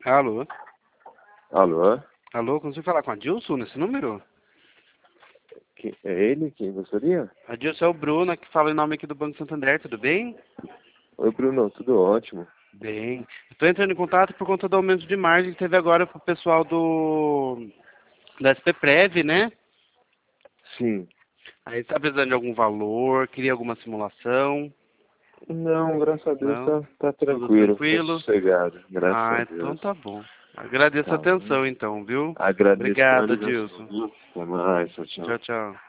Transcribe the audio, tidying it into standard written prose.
Alô? Alô? Alô, consigo falar com a Dilson nesse número? É ele? Quem gostaria? A Dilson é o Bruno, que fala em nome aqui do Banco Santander, tudo bem? Oi, Bruno, tudo ótimo. Bem. Estou entrando em contato por conta do aumento de margem que teve agora para o pessoal da SPPrev, né? Sim. Aí está precisando de algum valor, queria alguma simulação? Não, graças a Deus Não? tá Tudo tranquilo, tá tranquilo? sossegado, graças a Ah, então Deus. tá bom. Agradeço a Tá bom. atenção então, viu? Agradeço pela Obrigado, ligação, Dilson. viu? Até mais, tchau, Tchau, tchau. tchau.